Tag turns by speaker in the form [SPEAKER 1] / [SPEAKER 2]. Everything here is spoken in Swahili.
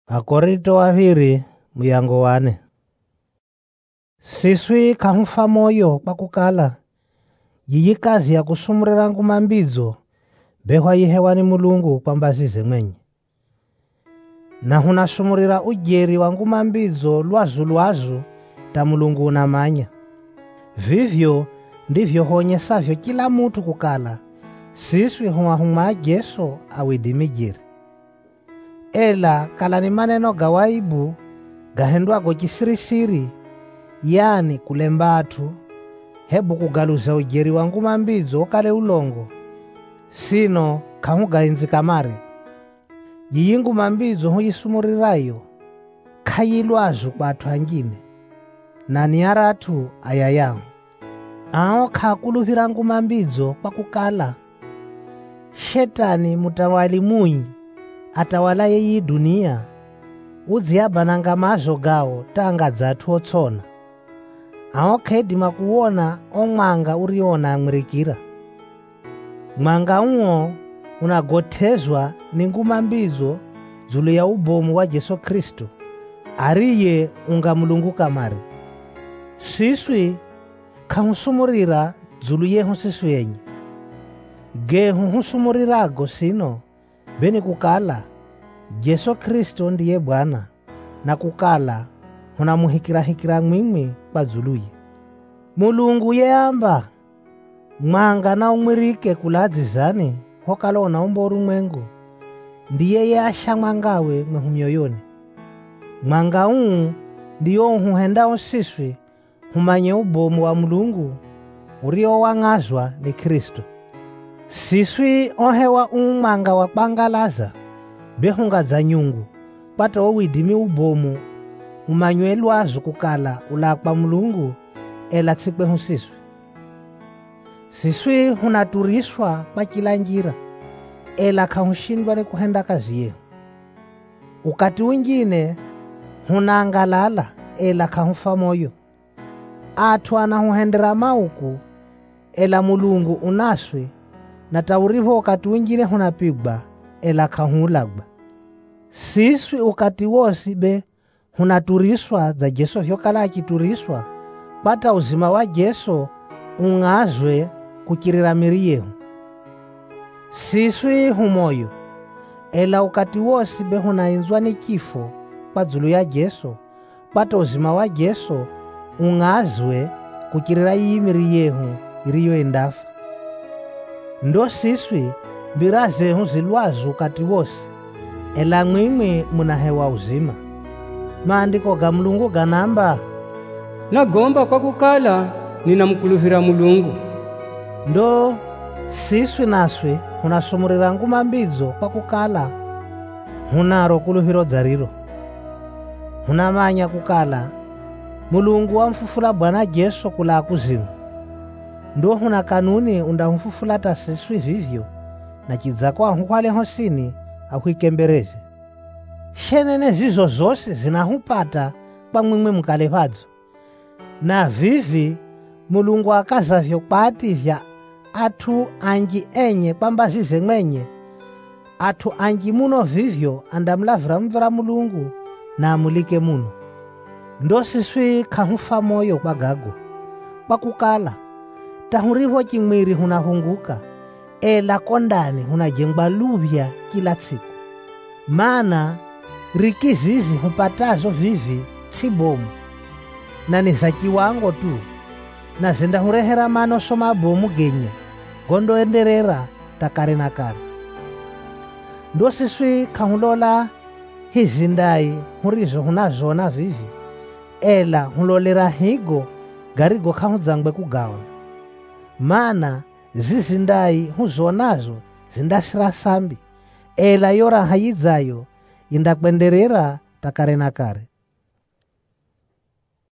[SPEAKER 1] Akorinto waviri muyango 4. Siswi kahufa moyo kwa kukala yiyi kazi ya kusumurira ngumambidzo behwa yihewani Mulungu kwa mbazize mwenye, na hunasumurira ujeri wa ngumambidzo lwazu ta Mulungu unamanya. Vivyo ndivyo honyesavyo kila mutu kukala siswi humahuma Jesu awidimijiri. Ela kala ni maneno gawaibu gahendwago chisirisiri, yani kulemba atu hebu kugaluza ujeri wa ngumambidzo okale ulongo, sino kahugainzi kamare. Yiyi ngumambidzo huyisumurirayo khayilwazu kwa atu angine, na ni aratu ayayangu ao khakuluhira ngumambidzo kwa kukala Shetani mutawali munyi atawala yeyi dunia udziabananga mazo gawo tanga dzathu otsona, ao khedima kuwona omwanga uriona amwirikira. Mwanga uwo unagothezwa ni ngumambidzo dzulu ya ubomu wa Jesu Kristo ariye unga Mulungu kamare. Siswi khahusumurira dzulu yehu siswi yenye, gehu husumurirago sino beni kukala Jesu Kristo ndiye Bwana, na kukala hunamuhikirahikira mwimwi kwa dzuluye. Mulungu yeamba mwanga na umwirike kuladzizani hokala unaumba urumwengu, ndiye yeasha mwangawe mwehumyoyoni. Mwanga uu ndiyo huhendao siswi humanye ubomu wa Mulungu urio wang'azwa ni Kristo. Siswi ohewa mwanga wa kwangalaza behunga za nyungu pata owidimi ubomu umanywe lwazu kukala ulakwa Mulungu ela tsikwehu siswi. Siswi hunaturiswa kwa kila njira ela kahushindwa ni kuhenda kazi yehu. Ukati wengine hunaangalala ela kahufa moyo. Atu anahuhendera mauku ela Mulungu unaswi, na taurivo ukati wengine hunapigwa ela kahulagwa. Siswi ukati wosi be hunaturiswa za Jesu vyokala akituriswa pata uzima wa Jesu ung'azwe kukirira miri yehu. Siswi humoyo ela ukati wosi be hunainzwa ni kifo kwa dzulu ya Jesu pata uzima wa Jesu ung'azwe kukirira iyi miri yehu iriyo endafa. Ndo siswi mbira zehu zilwazu ukati wosi ela mwimwi munahewa uzima. Maandiko ga Mulungu ganamba,
[SPEAKER 2] nagomba kwa kukala ninamkuluhira Mulungu.
[SPEAKER 1] Ndo siswi naswi hunasumurira ngumambidzo kwa kukala hunaro kuluhiro dzariro. Hunamanya kukala Mulungu wamfufula Bwana Jesu kula kuzimu. Ndo huna kanuni undahumfufula ta siswi vivyo, na chidzako ahukwale hosini ahuikembereze. Shenene zizo zose zinahupata kwa mwimwe mukale padzo. Na vivi Mulungu akazavyo kwati vya atu anji enye kwa mbazize mwenye, atu anji muno vivyo andamlavira mvira Mulungu na amulike muno. Ndo siswi kahufa moyo kwa gago kwa kukala tahurivo chimwiri hunahunguka ela kondani hunajengwa luvya kila tsiku. Mana rikizizi hupatazo vivi tsibomu na ni za kiwango tu, na zenda hurehera mano soma bomu genye gondoenderera takare na kare. Ndo siswi kahulola hizindai hurizo hunazona vivi ela hulolera higo garigo kahudzangwe kugaona. Mana zizindai huzonazo zindasira sambi ela yora hayidzayo indakwenderera takare na kare.